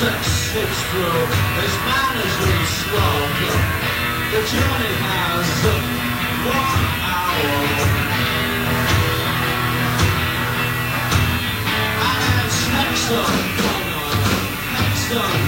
sex slips through, his manners really strong. The journey has 1 hour. And it's next on Connor, next on